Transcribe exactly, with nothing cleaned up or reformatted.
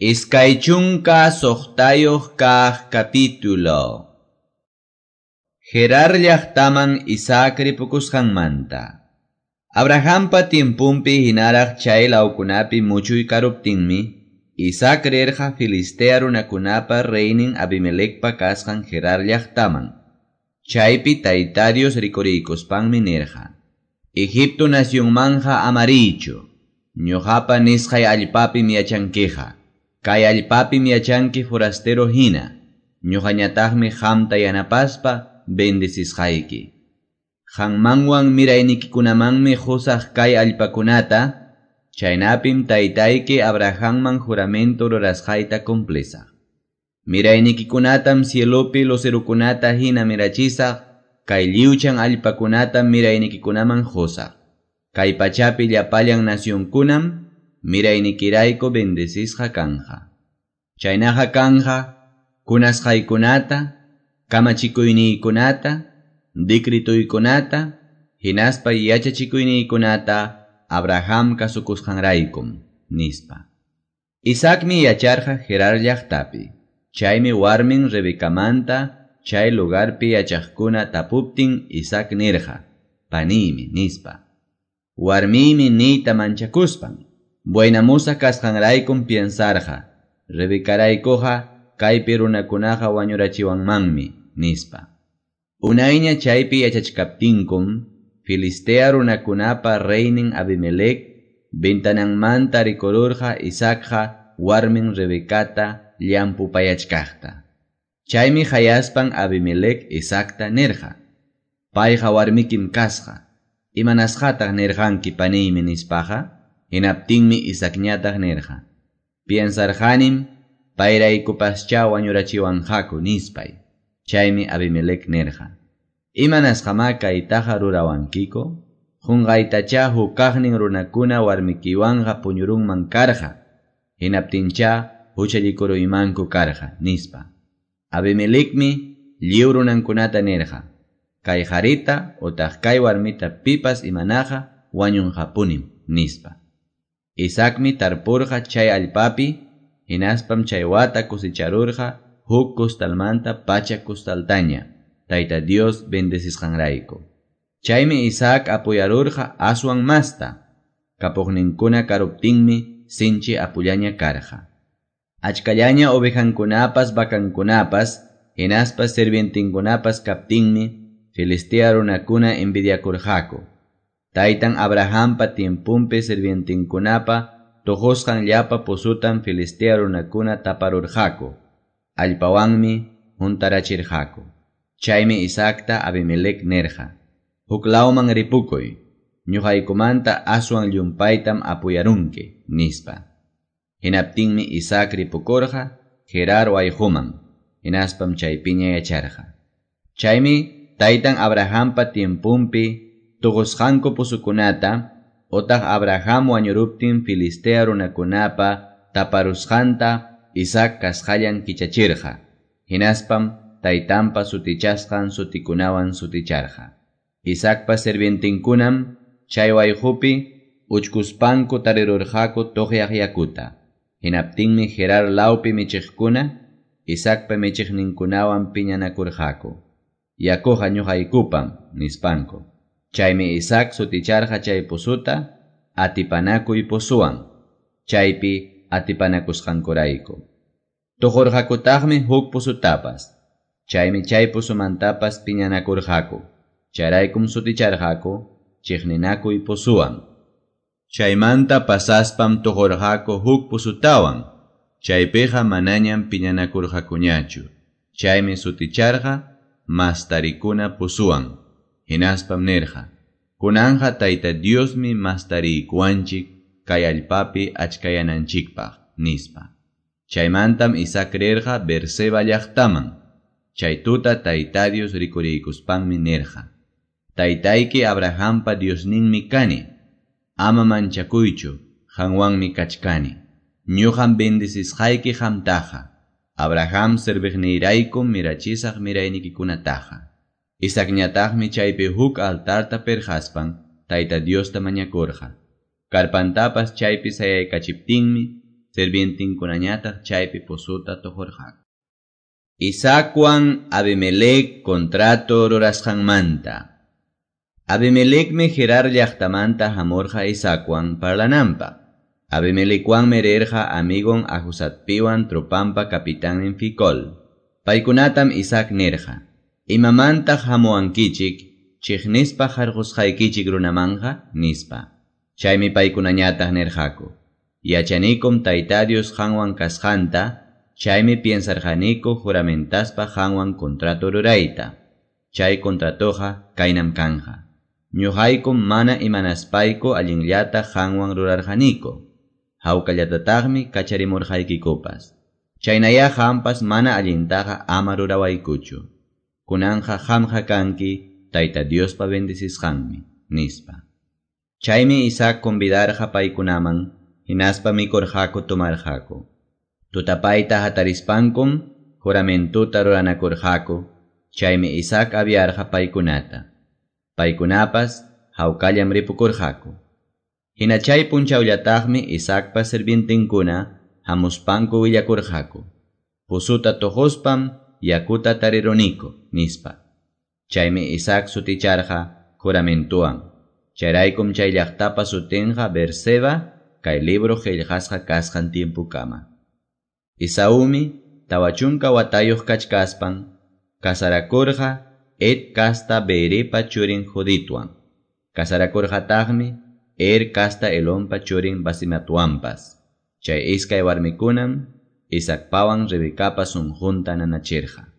Iskaychunka soqtayuq kaq capítulo. Gerar llaqtaman Isaac ripukusqanmanta. Abrahampa tiempumpi hinaraq chay lawkunapi muchuy karuptinmi, Isaac rirqa Filistea runakunapa reynin Abimelekpa kasqan Gerar llaqtaman. Chaypi tayta Dios rikuriykuspanmi nirqa: Egipto nacionmanja amarichu, ñuqapa nisqay allpapi yachankiqa. Kay allpapi yachanki forastero hina, ñuqañataqmi qamta yanapaspa bendisisqayki. Qanmanwan miraynikikunamanmi qusaq kay allpakunata, chaynapim taytayki Abrahamman juramento rurasqayta cumplesaq. Miraynikikunatam cielopi lucerukunata hina mirachisaq, kay lliwchan allpakunatam miraynikikunaman qusaq. Kay pachapi llapallan nacionkunam miraynikirayko bendisisqa kanja. Chaynaqa kanja kunasqaykunata, kamachikuyniykunata, decretuykunata, hinaspa yachachikuyniykunata Abraham kasukusqanraykum, nispa. Isaacmi yacharqa Gerar llaqtapi. Chaymi warmin Rebekamanta chay lugarpi yachaqkuna tapuptin Isaac nirqa: panimi, nispa. Warmimi niyta manchakuspan. Buenamusa kasqanraykum piensarqa, Rebekaraykuqa kaypi runakunaqa wañurachiwanmanmi, nispa. Unayña chaypi yachachkaptinkum, Filistea runakunapa reynin Abimelec, ventananmanta rikururqa Isaacqa warmin Rebekata llampupayachkaqta. Chaymi hayaspan Abimelec Isaacta nirqa: payqa warmikim kasqa, imanasqataq nirqanki paniymi nispaqa? Hinaptinmi Isaacñataq nirqa: piensarqanim payraykupaschá wañurachiwanqaku nispay. Chaymi Abimelec nirqa: imanasqama kaytaqa rurawankiku? Qunqaytachá hukaqnin runakuna warmikiwanqa puñurunman karqa, hinaptinchá huchallikuruymanku karqa, nispa. Abimelecmi lliw runankunata nirqa: kay qarita utaq kay warmita pipas imanaqa wañunqapunim, nispa. Isaacmi tarpurqa chay allpapi, hinaspam chay wata kusicharurqa huk kustalmanta pacha kustaltaña, tayta Dios bendisisqanrayku. Chaymi Isaac apuyarurqa aswan masta, kapuqninkuna karuptinmi sinchi apullaña karqa. Achkallaña ovejankunapas vacankunapas, hinaspas sirvientinkunapas kaptinmi, Filistea runakuna envidiakurqaku. Taytan Abrahampa tiempumpi sirvientinkunapa tuqusqan llapa pusutan Filistea runakuna taparurqaku, allpawanmi juntarachirqaku. Chaymi Isaacta Abimelec nirqa: huklawman ripukuy, ñuqaykumanta aswan llumpaytam apuyarunki, nispa. Hinaptinmi Isaac ripukurqa Gerar wayhuman, hinaspam chaypiña yacharqa. Chaymi taytan Abrahampa tiempumpi tuqusqanku pusukunata, otaq Abraham wañuruptin Filistea runakunapa taparusqanta Isaac kasqallan kichachirqa, hinaspam taytanpa sutichasqan sutikunawan suticharqa. Isaacpa sirvientinkunam chay wayhupi uchkuspanku tarirurqaku tuqyaq yakuta. Hinaptinmi Gerar lawpi michiqkuna Isaacpa michiqninkunawan piñanakurqaku: yakuqa ñuqaykupam, nispanku. Chaymi Isaac suticharqa chay pusuta atipanakuy pusuwan, chaypi atipanakusqankurayku. Tuqurqakutaqmi huk pusutapas, chaymi chay pusumantapas piñanakurqaku, chayraykum suticharqaku chiqninakuy pusuwan. Chaymanta pasaspam tuqurqaku huk pusutawan, chaypiqa manañam piñanakurqakuñachu. Chaymi suticharqa mastarikuna pusuwan. Hinaspam nirqa: kunanja tayta Diosmi mastariykuanchik kay allpapi achkayananchikpaq, nispa. Chaymantam Isaac rirqa Beerseba llaqtaman. Chay tuta tayta Dios rikuriykuspanmi nirqa: taytayki Abrahampa Diosninmi kani, ama manchakuychu, qanwanmi kachkani. Ñuqam bendisisqayki qamtaqa, Abraham sirviqniyraykum mirachisaq miraynikikunataqa. Isaacñataqmi chaypi huk altarta perjaspan tayta Diosta mañakurqa. Karpantapas chaypi sayaykachiptinmi sirvientinkunañataq chaypi pusuta tuhurqaku. Isaacwan Abimelec contrato rurasqanmanta. Abimelecmi Gerar llaqtamanta hamurqa Isaacwan parlananpaq. Abimelecwanmi rirqa amigon Ajusatpiwan trupampa capitanin Ficol. Paykunatam Isaac nirqa, imamantaq hamuankichik, chiqnispa harqusqaykichik runamanja nispa. Chaymi paykunañataq nirqaku, yachanikum Tayta Dios qanwan kasqanta, chaymi piensarqaniku juramentaspa qanwan contrato rurayta. Chay contratoqa kaynam kanja. Ñuqaykum mana imanaspayku allinllata qanwan rurarqaniku. Hawkallatataqmi kacharimurqaykikupas. Chaynaya qampas mana allintaqa ama rurawaykuchu. Kunanja qamqa kanki Tayta Diospa bendisisqanmi, nispa. Chaymi Isaac convidarqa paykunaman, hinaspa mikurqaku tumarqaku. Tutapayta hatarispankum, juramentuta ruranakurqaku, chaymi Isaac aviarqa paykunata. Paykunapas hawkallam ripukurqaku. Hina chay punchawllataqmi Isaacpa sirvientinkuna hamuspanku willakurqaku. Pusuta tuhuspam yakuta tariruniku, nispa. Chaymi Isaac suticharqa juramentuan. Chayraykum chay llaqtapa sutinqa Beerseba, kay libro qillqasqa kasqan tiempukama. Isaumi tawachunka watayuq kachkaspan, kasarakurqa Et kasta Beeripa churin Judituan. Kasarakurqataqmi Er kasta Elonpa churin Basimatuanpas. Chay iskay warmikunam Isaacpawan Rebecapa sunjunta nanachirqa.